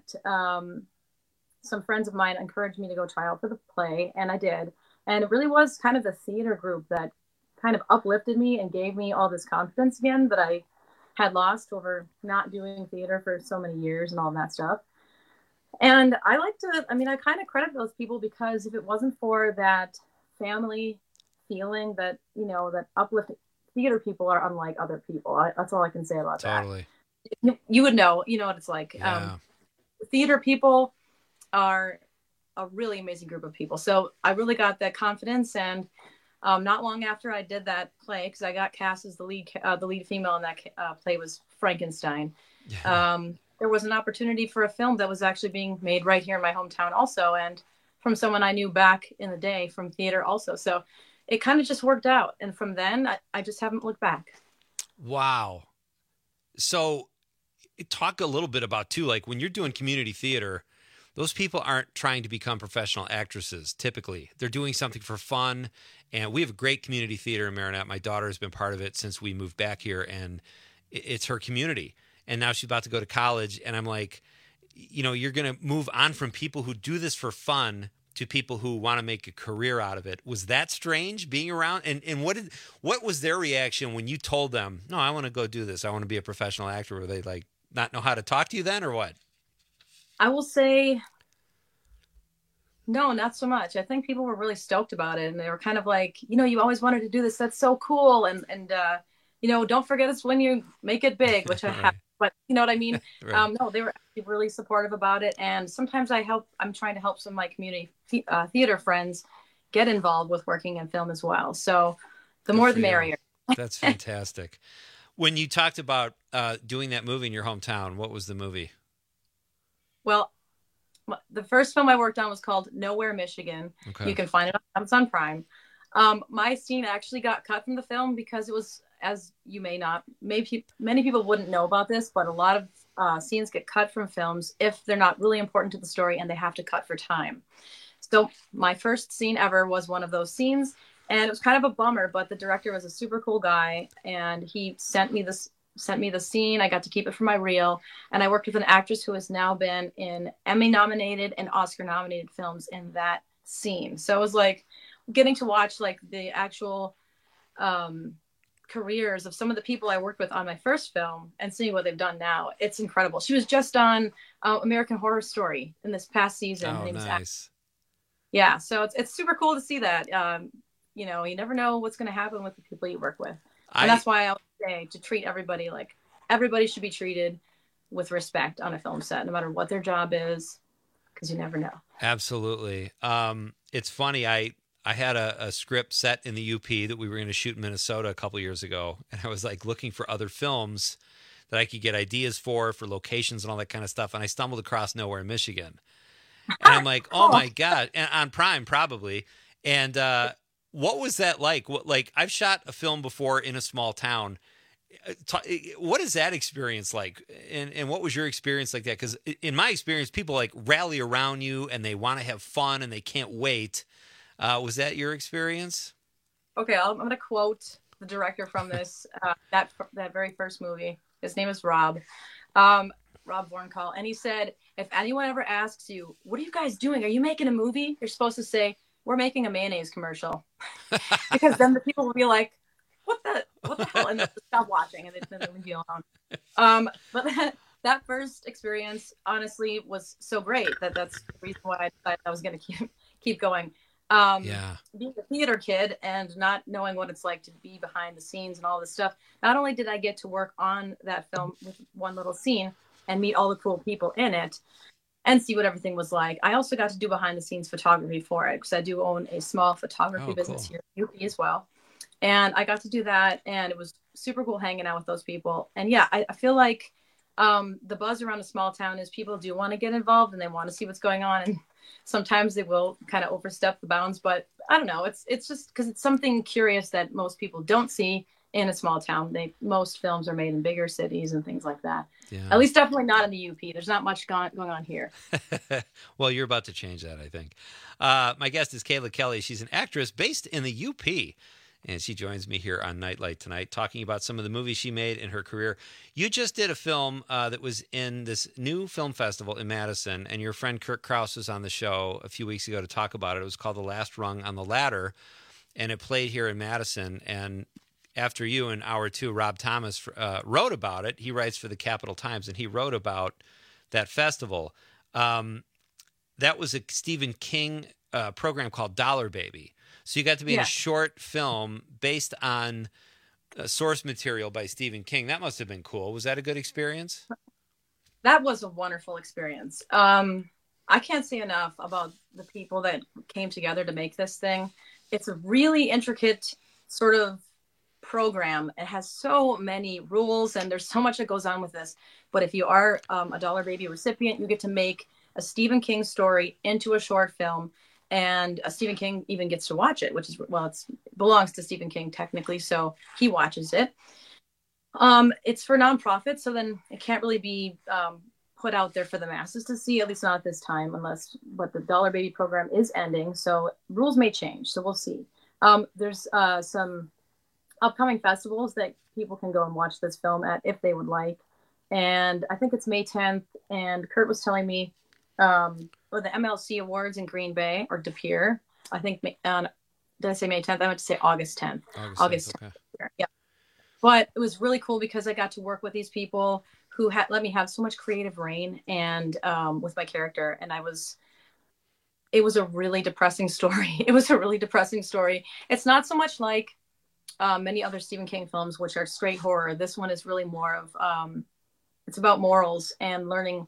some friends of mine encouraged me to go try out for the play. And I did. And it really was kind of the theater group that kind of uplifted me and gave me all this confidence again that I had lost over not doing theater for so many years and all that stuff. And I kind of credit those people, because if it wasn't for that family feeling that, you know, that uplifting, theater people are unlike other people. That's all I can say about that. You would know, you know what it's like. Yeah. Theater people are a really amazing group of people. So I really got that confidence. And not long after I did that play, because I got cast as the lead female in that play was Frankenstein. There was an opportunity for a film that was actually being made right here in my hometown also, and from someone I knew back in the day from theater also. So it kind of just worked out. And from then, I just haven't looked back. Wow. So talk a little bit about, too, like when you're doing community theater, those people aren't trying to become professional actresses, typically. They're doing something for fun. And we have a great community theater in Marinette. My daughter has been part of it since we moved back here, and it's her community. And now she's about to go to college. And I'm like, you know, you're going to move on from people who do this for fun to people who want to make a career out of it. Was that strange being around? And what was their reaction when you told them, no, I want to go do this, I want to be a professional actor? Were they like not know how to talk to you then, or what? I will say, no, not so much. I think people were really stoked about it. And they were kind of like, you know, you always wanted to do this. That's so cool. And you know, don't forget us when you make it big, which I have. But you know what I mean? Right. No, they were actually really supportive about it. And sometimes I'm trying to help some of my community theater friends get involved with working in film as well. So the more the merrier. That's fantastic. When you talked about doing that movie in your hometown, what was the movie? Well, the first film I worked on was called Nowhere, Michigan. Okay. You can find it on Amazon Prime. My scene actually got cut from the film because it was, as you may not, maybe many people wouldn't know about this, but a lot of scenes get cut from films if they're not really important to the story and they have to cut for time. So my first scene ever was one of those scenes, and it was kind of a bummer, but the director was a super cool guy, and he sent me the scene. I got to keep it for my reel, and I worked with an actress who has now been in Emmy-nominated and Oscar-nominated films in that scene. So it was like getting to watch like the actual careers of some of the people I worked with on my first film and seeing what they've done now. It's incredible. She was just on American Horror Story in this past season. Oh, nice. Yeah, so it's super cool to see that. You know, you never know what's going to happen with the people you work with. And that's why I would say to treat everybody like everybody should be treated with respect on a film set, no matter what their job is, because you never know. Absolutely. It's funny. I had a script set in the UP that we were going to shoot in Minnesota a couple years ago, and I was like looking for other films that I could get ideas for locations and all that kind of stuff, and I stumbled across Nowhere, Michigan. And I'm like, oh my God, and on Prime probably. And what was that like? Like, I've shot a film before in a small town, What is that experience like? And what was your experience like that? Because in my experience, people like rally around you and they want to have fun and they can't wait. Was that your experience? Okay, I'm going to quote the director from this, that very first movie. His name is Rob Vornkohl. And he said, if anyone ever asks you, what are you guys doing? Are you making a movie? You're supposed to say, we're making a mayonnaise commercial. Because then the people will be like, what the hell? And they'll stop watching and then leave you alone. But that first experience, honestly, was so great that's the reason why I decided I was going to keep going. Being a theater kid and not knowing what it's like to be behind the scenes and all this stuff, not only did I get to work on that film with one little scene and meet all the cool people in it and see what everything was like, I also got to do behind the scenes photography for it, because I do own a small photography business here in UP as well. And I got to do that, and it was super cool hanging out with those people. And yeah, I feel like the buzz around a small town is people do want to get involved and they want to see what's going on. And sometimes they will kind of overstep the bounds, but I don't know. It's just because it's something curious that most people don't see in a small town. Most films are made in bigger cities and things like that. Yeah. At least definitely not in the UP. There's not much going on here. Well, you're about to change that, I think. My guest is Kayla Kelly. She's an actress based in the UP. And she joins me here on Nightlight tonight, talking about some of the movies she made in her career. You just did a film that was in this new film festival in Madison, and your friend Kirk Krause was on the show a few weeks ago to talk about it. It was called The Last Rung on the Ladder, and it played here in Madison. And after you, in hour two, Rob Thomas wrote about it. He writes for the Capital Times, and he wrote about that festival. That was a Stephen King program called Dollar Baby. So you got to be in a short film based on source material by Stephen King. That must have been cool. Was that a good experience? That was a wonderful experience. I can't say enough about the people that came together to make this thing. It's a really intricate sort of program. It has so many rules, and there's so much that goes on with this. But if you are a Dollar Baby recipient, you get to make a Stephen King story into a short film. And Stephen King even gets to watch it, which is, well, it belongs to Stephen King technically, so he watches it. It's for nonprofit, so then it can't really be put out there for the masses to see, at least not at this time, but the Dollar Baby program is ending, so rules may change, so we'll see. There's some upcoming festivals that people can go and watch this film at if they would like, and I think it's May 10th, and Kurt was telling me or the MLC Awards in Green Bay or De Pere. I think, did I say May 10th? I meant to say August 10th. August 10th. Okay. Yeah. But it was really cool because I got to work with these people who let me have so much creative reign and with my character. And it was a really depressing story. It was a really depressing story. It's not so much like many other Stephen King films, which are straight horror. This one is really more of, it's about morals and learning,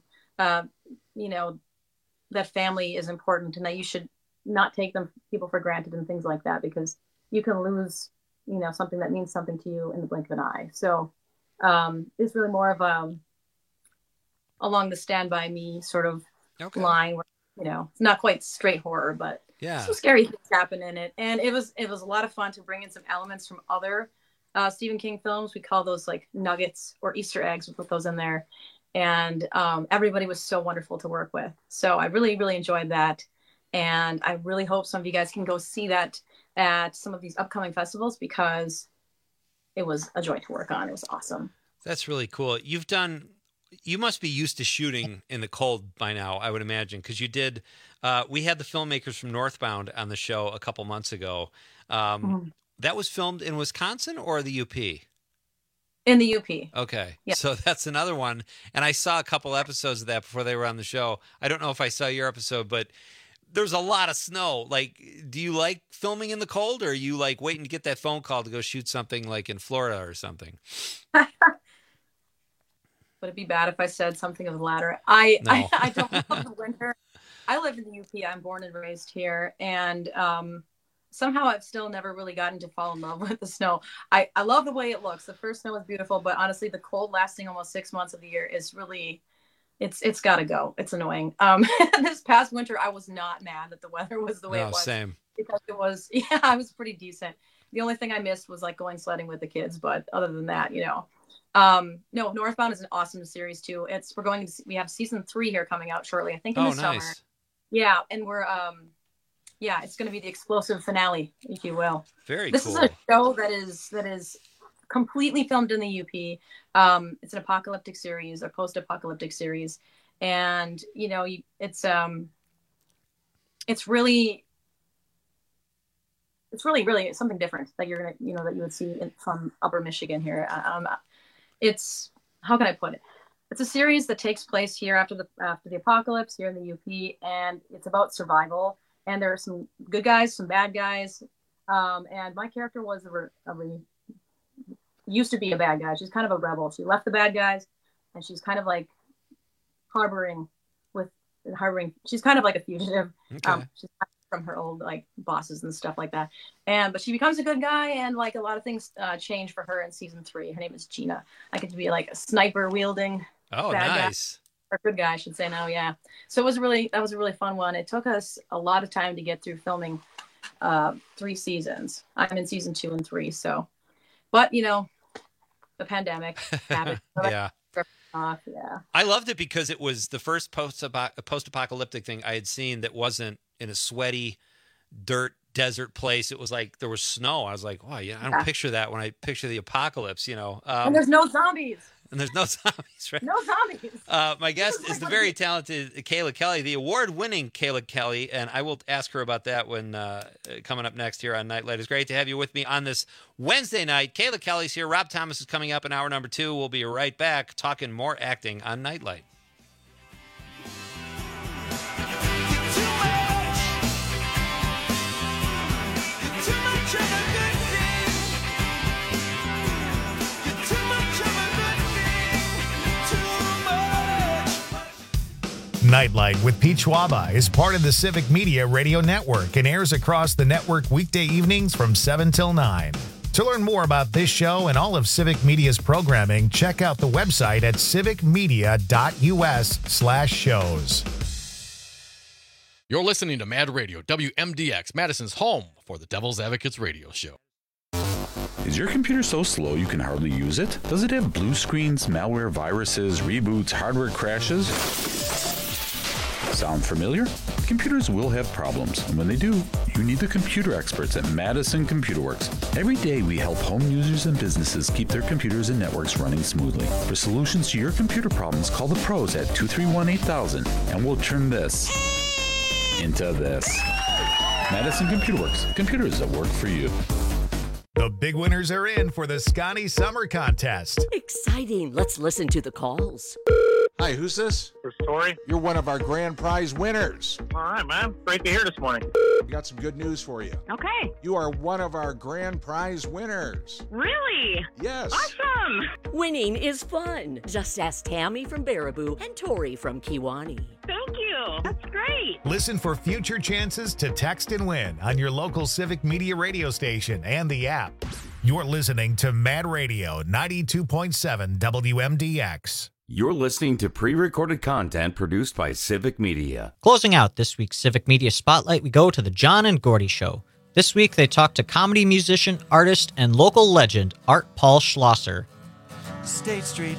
that family is important and that you should not take people for granted and things like that, because you can lose, something that means something to you in the blink of an eye. So it's really more of along the Stand By Me sort of line where, it's not quite straight horror, but some scary things happen in it. And it was a lot of fun to bring in some elements from other Stephen King films. We call those like nuggets or Easter eggs. We put those in there. And everybody was so wonderful to work with. So I really, really enjoyed that. And I really hope some of you guys can go see that at some of these upcoming festivals, because it was a joy to work on. It was awesome. That's really cool. You must be used to shooting in the cold by now, I would imagine, because you did. We had the filmmakers from Northbound on the show a couple months ago. That was filmed in Wisconsin or the UP? In the UP. Okay. Yeah. So that's another one. And I saw a couple episodes of that before they were on the show. I don't know if I saw your episode, but there's a lot of snow. Like, do you like filming in the cold, or are you like waiting to get that phone call to go shoot something like in Florida or something? Would it be bad if I said something of the latter? I don't love the winter. I live in the UP. I'm born and raised here. And somehow I've still never really gotten to fall in love with the snow. I love the way it looks. The first snow is beautiful, but honestly, the cold lasting almost 6 months of the year is really, it's got to go. It's annoying. This past winter, I was not mad that the weather was the way it was. Same. Because it was, I was pretty decent. The only thing I missed was like going sledding with the kids, but other than that, no, Northbound is an awesome series too. We have season 3 here coming out shortly, I think in the summer. Yeah, and we're it's going to be the explosive finale, if you will. This is a show that is completely filmed in the UP. It's an apocalyptic series, a post-apocalyptic series, and it's really something different that you're gonna that you would see from Upper Michigan here. It's, how can I put it? It's a series that takes place here after the apocalypse here in the UP, and it's about survival. And there are some good guys, some bad guys, and my character was used to be a bad guy. She's kind of a rebel. She left the bad guys, and she's kind of like harboring. She's kind of like a fugitive. Okay. She's from her old like bosses and stuff like that. But she becomes a good guy, and like a lot of things change for her in season 3. Her name is Gina. I get to be like a sniper wielding. Oh, bad nice. Guy. Or good guy, I should say now. Yeah. So that was a really fun one. It took us a lot of time to get through filming 3 seasons. I'm in season 2 and 3. So, but the pandemic happened. Yeah. Yeah. I loved it because it was the first post-apocalyptic thing I had seen that wasn't in a sweaty dirt desert place. It was like there was snow. I was like, wow, I don't picture that when I picture the apocalypse, and there's no zombies. And there's no zombies, right? No zombies. My guest is the very talented Kayla Kelly, the award-winning Kayla Kelly, and I will ask her about that when coming up next here on Nightlight. It's great to have you with me on this Wednesday night. Kayla Kelly's here. Rob Thomas is coming up in hour number 2. We'll be right back talking more acting on Nightlight. Nightlight with Pete Schwaba is part of the Civic Media Radio Network and airs across the network weekday evenings from 7 till 9. To learn more about this show and all of Civic Media's programming, check out the website at civicmedia.us/shows. You're listening to Mad Radio, WMDX, Madison's home for the Devil's Advocates radio show. Is your computer so slow you can hardly use it? Does it have blue screens, malware, viruses, reboots, hardware crashes? Sound familiar? Computers will have problems, and when they do, you need the computer experts at Madison Computer Works. Every day we help home users and businesses keep their computers and networks running smoothly. For solutions to your computer problems, call the pros at 231-8000, and we'll turn this into this. Madison Computer Works. Computers that work for you. The big winners are in for the Scotty Summer Contest. Exciting. Let's listen to the calls. Hi, who's this? This is Tori. You're one of our grand prize winners. All right, man. Great to hear this morning. We got some good news for you. Okay. You are one of our grand prize winners. Really? Yes. Awesome. Winning is fun. Just ask Tammy from Baraboo and Tori from Kiwani. Thank you. That's great. Listen for future chances to text and win on your local Civic Media radio station and the app. You're listening to Mad Radio 92.7 WMDX. You're listening to pre-recorded content produced by Civic Media. Closing out this week's Civic Media Spotlight, we go to the John and Gordy Show. This week, they talk to comedy musician, artist, and local legend Art Paul Schlosser. State Street,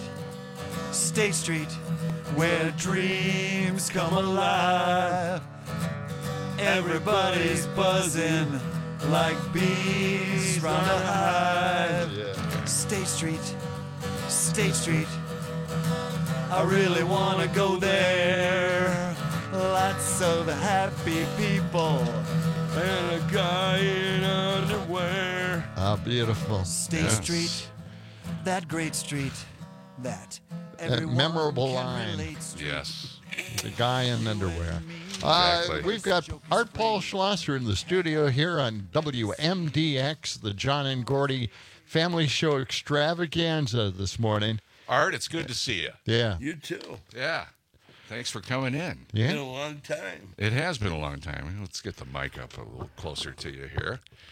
where dreams come alive. Everybody's buzzing like bees round a hive. Yeah. State Street, I really want to go there. Lots of happy people and a guy in underwear. Ah, beautiful. State Street, that great street, that everyone memorable can line. relate to. Yes. The guy in underwear. Exactly. We've got Art Paul Schlosser in the studio here on WMDX, the John and Gordy Family Show Extravaganza this morning. Art, it's good to see you. Yeah. You too. Yeah. Thanks for coming in. Yeah. Been a long time. It has been a long time. Let's get the mic up a little closer to you here.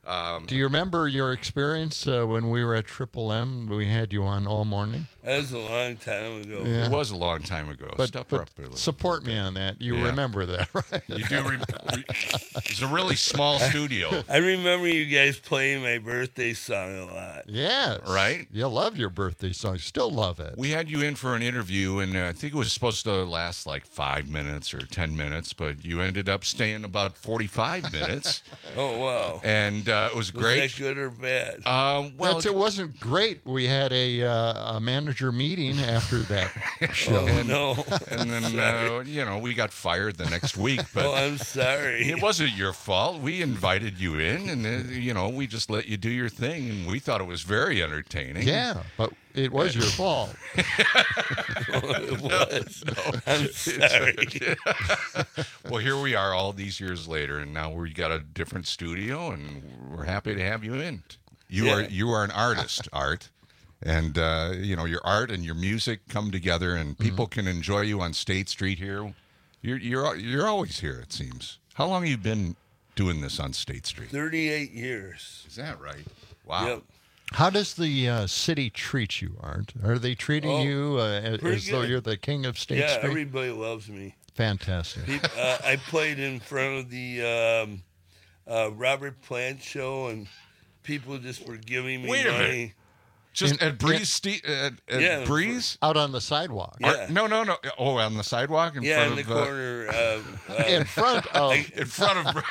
Do you remember your experience when we were at Triple M? We had you on all morning. That was a long time ago. Yeah. It was a long time ago. But Step up a little. support me on that. You Yeah. remember that, right? You do. It's a really small studio. I remember you guys playing my birthday song a lot. Yeah. Right? You love your birthday song. Still love it. We had you in for an interview, and I think it was supposed to last like 5 minutes or 10 minutes, but you ended up staying about 45 minutes. Oh, wow. And it was great. Was that good or bad? Well, it wasn't great. We had a manager meeting after that show. and, no. And then, we got fired the next week. But Oh, I'm sorry. It wasn't your fault. We invited you in, and, we just let you do your thing, and we thought it was very entertaining. Yeah, but it was your fault. It was. I'm sorry. Well, here we are all these years later, and now we got a different studio, and we're happy to have you in. You are an artist, Art. And, your art and your music come together, and people can enjoy you on State Street here. You're always here, it seems. How long have you been doing this on State Street? 38 years. Is that right? Wow. Yep. How does the city treat you, Art? Are they treating you as though you're the king of State Street? Yeah, everybody loves me. Fantastic. I played in front of the Robert Plant show, and people just were giving me Wait a money. minute. Just at Breeze? At Breeze? Out on the sidewalk. Yeah. No. Oh, on the sidewalk? In front in the of, corner. In front of... In front of...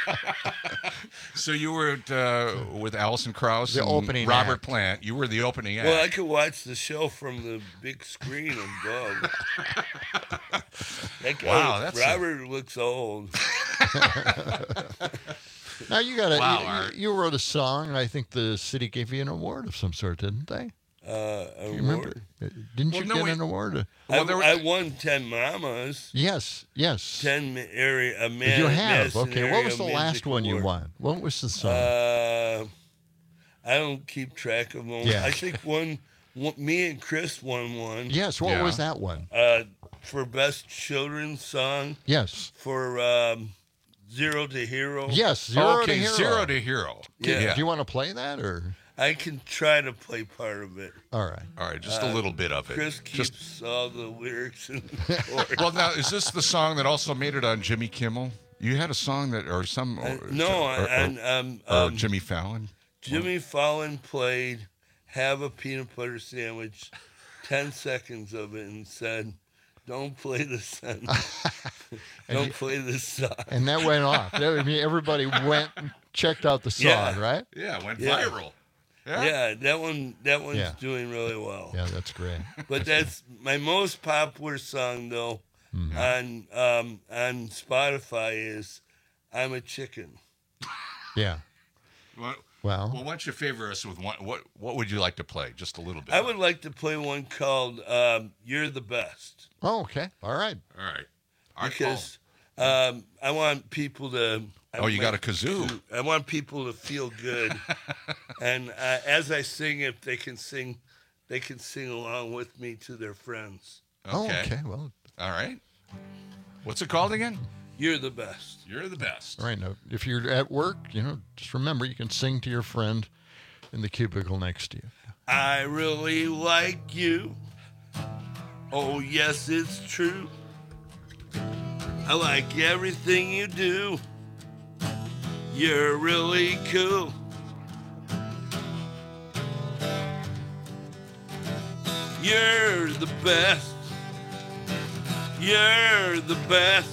So you were with Alison Krauss The and opening Robert act. Plant. You were the opening act. Well, I could watch the show from the big screen above. That guy, Wow, that's Robert looks old. Now you got Wow, Art. you wrote a song. I think the city gave you an award of some sort, didn't they? You remember? Didn't you get an award? I won 10 Mamas. Yes. 10 area. You have. Okay. What was the last one you won? What was the song? I don't keep track of them. Yeah. I think me and Chris won one. Yes. What was that one? For best children's song. Yes. For Zero to Hero. Yes. Zero to Hero. Zero to Hero. Yeah. Do you want to play that or? I can try to play part of it. All right. All right, just a little bit of it. Chris keeps all the lyrics and Well, now, is this the song that also made it on Jimmy Kimmel? You had a song that, or some... no, Jimmy Fallon? Jimmy Fallon played Have a Peanut Butter Sandwich, 10 seconds of it, and said, don't play this song. Don't play this song. And that went off. I mean, everybody went and checked out the song, right? Yeah, it went viral. Yeah, that one's doing really well. Yeah, that's great. But that's my most popular song, though, on Spotify is I'm a Chicken. Yeah. Well, what's your favorite us with one? What would you like to play? Just a little bit. I would like to play one called You're the Best. Oh, okay. All right. Because I want people to... you got a kazoo. I want people to feel good. And as I sing it, they can sing along with me to their friends. Okay. Well, all right. What's it called again? You're the best. You're the best. All right. Now, if you're at work, just remember you can sing to your friend in the cubicle next to you. I really like you. Oh, yes, it's true. I like everything you do. You're really cool. You're the best. You're the best.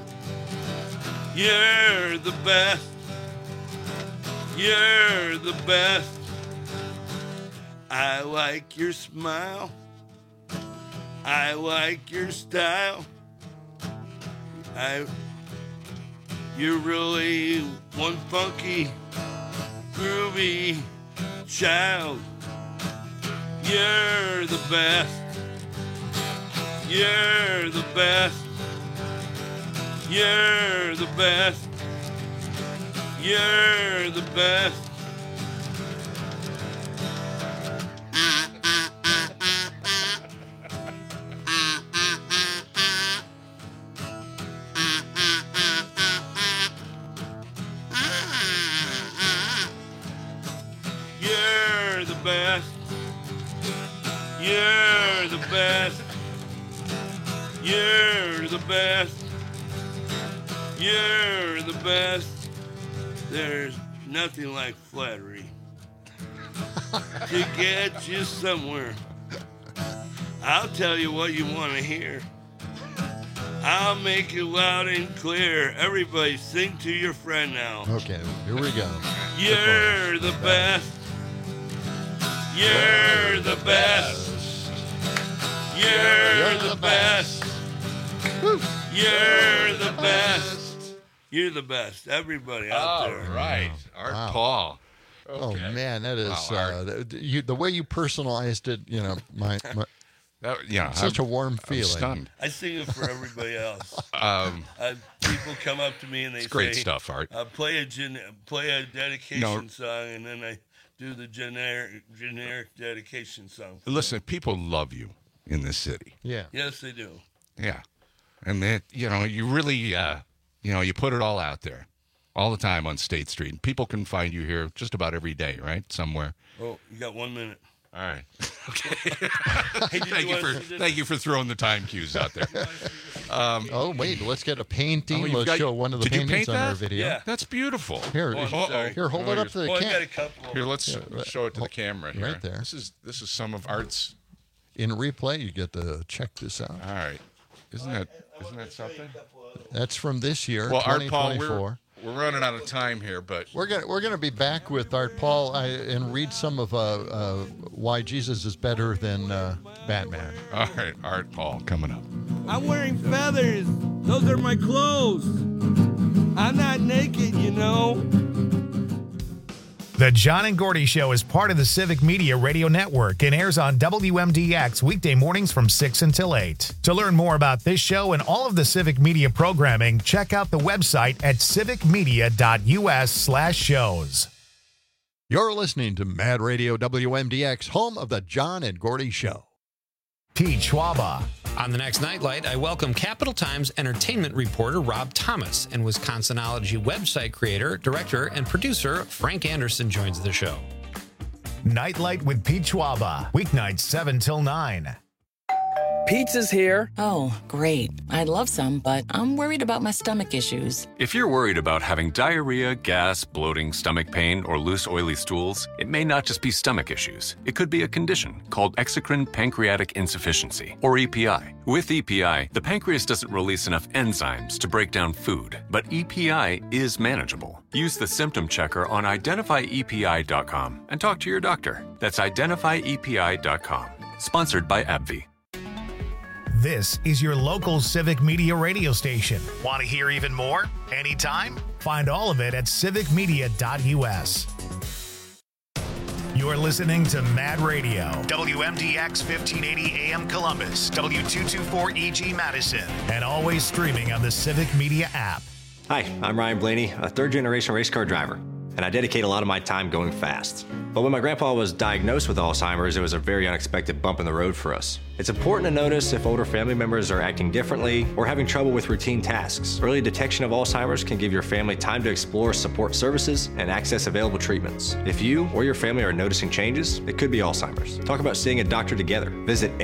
You're the best. You're the best. I like your smile. I like your style. You're really one funky, groovy child. You're the best. You're the best. You're the best. You're the best. You're the best. You're the best. You're the best. There's nothing like flattery to get you somewhere. I'll tell you what you want to hear. I'll make it loud and clear. Everybody sing to your friend now. Okay, here we go. You're the best. You're the best. You're the best. You're the best. You're the best. Everybody out there. All right. Art Wow. Paul. Oh Okay. man, that is Wow, the way you personalized it. You know, my such a warm I'm feeling. stunned. I sing it for everybody else. People come up to me and they It's say, great stuff, Art. Play a dedication song, and then I do the generic dedication song. Listen, people love you in this city. Yeah. Yes, they do. Yeah. And that, you really, you put it all out there all the time on State Street. And people can find you here just about every day, right? Somewhere. Oh, you got 1 minute. All right. Okay. Hey, Thank you for throwing the time cues out there. Oh, wait, let's get a painting. you've Let's got- show one of the Did you paintings paint on our that? video. Yeah. That's beautiful. Here, sorry. here, hold it up to the I got a camera. couple. Here, let's show it to the camera here. Right there. This is some of Art's. In replay, you get to check this out. All right. Isn't that something? That's from this year, Well, Art Paul, 2024. we're running out of time here, but We're gonna be back with Art Paul and read some of why Jesus is better than Batman. all right, Art Paul coming up. I'm wearing feathers. Those are my clothes. I'm not naked, you know. The John and Gordy Show is part of the Civic Media Radio Network and airs on WMDX weekday mornings from 6 until 8. To learn more about this show and all of the Civic Media programming, check out the website at civicmedia.us/shows. You're listening to Mad Radio WMDX, home of the John and Gordy Show. Pete Schwaba. On the next Nightlight, I welcome Capital Times entertainment reporter Rob Thomas and Wisconsinology website creator, director, and producer Frank Anderson joins the show. Nightlight with Pete Schwaba. Weeknights 7 till 9. Pizza's here. Oh, great. I'd love some, but I'm worried about my stomach issues. If you're worried about having diarrhea, gas, bloating, stomach pain, or loose, oily stools, it may not just be stomach issues. It could be a condition called exocrine pancreatic insufficiency, or EPI. With EPI, the pancreas doesn't release enough enzymes to break down food, but EPI is manageable. Use the symptom checker on identifyepi.com and talk to your doctor. That's identifyepi.com. Sponsored by AbbVie. This is your local Civic Media radio station. Want to hear even more? Anytime? Find all of it at civicmedia.us. You're listening to Mad Radio, WMDX 1580 AM Columbus, W224EG Madison, and always streaming on the Civic Media app. Hi, I'm Ryan Blaney, a third-generation race car driver, and I dedicate a lot of my time going fast. But when my grandpa was diagnosed with Alzheimer's, it was a very unexpected bump in the road for us. It's important to notice if older family members are acting differently or having trouble with routine tasks. Early detection of Alzheimer's can give your family time to explore support services and access available treatments. If you or your family are noticing changes, it could be Alzheimer's. Talk about seeing a doctor together. Visit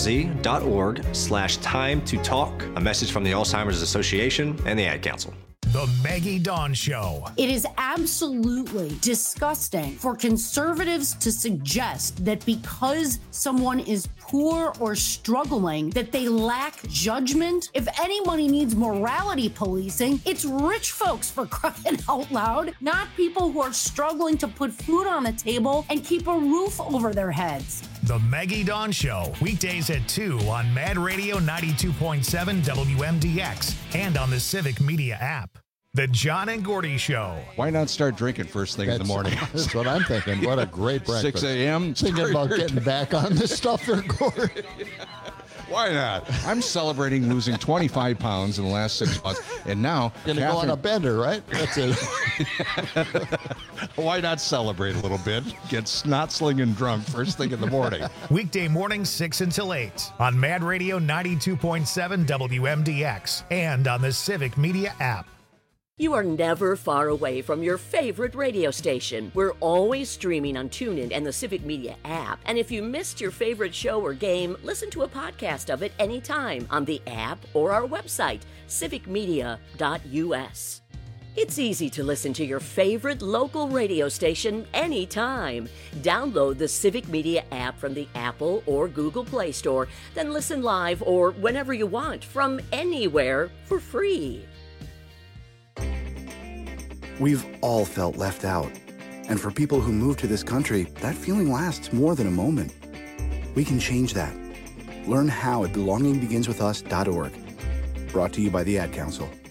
alz.org/time to talk. A message from the Alzheimer's Association and the Ad Council. The Maggie Dawn Show. It is absolutely disgusting for conservatives to suggest that because someone is poor or struggling, that they lack judgment. If anybody needs morality policing, it's rich folks, for crying out loud, not people who are struggling to put food on the table and keep a roof over their heads. The Maggie Dawn Show, weekdays at 2 on Mad Radio 92.7 WMDX and on the Civic Media app. The John and Gordy Show. Why not start drinking first thing in the morning? That's what I'm thinking. What a great breakfast. 6 a.m. Thinking about getting back on this stuff here, Gordy. Why not? I'm celebrating losing 25 pounds in the last 6 months, and now Gonna go on a bender, right? That's it. Why not celebrate a little bit? Get snot slinging drunk first thing in the morning. Weekday mornings 6 until 8 on Mad Radio 92.7 WMDX and on the Civic Media app. You are never far away from your favorite radio station. We're always streaming on TuneIn and the Civic Media app. And if you missed your favorite show or game, listen to a podcast of it anytime on the app or our website, civicmedia.us. It's easy to listen to your favorite local radio station anytime. Download the Civic Media app from the Apple or Google Play Store, then listen live or whenever you want from anywhere for free. We've all felt left out. And for people who move to this country, that feeling lasts more than a moment. We can change that. Learn how at belongingbeginswithus.org. Brought to you by the Ad Council.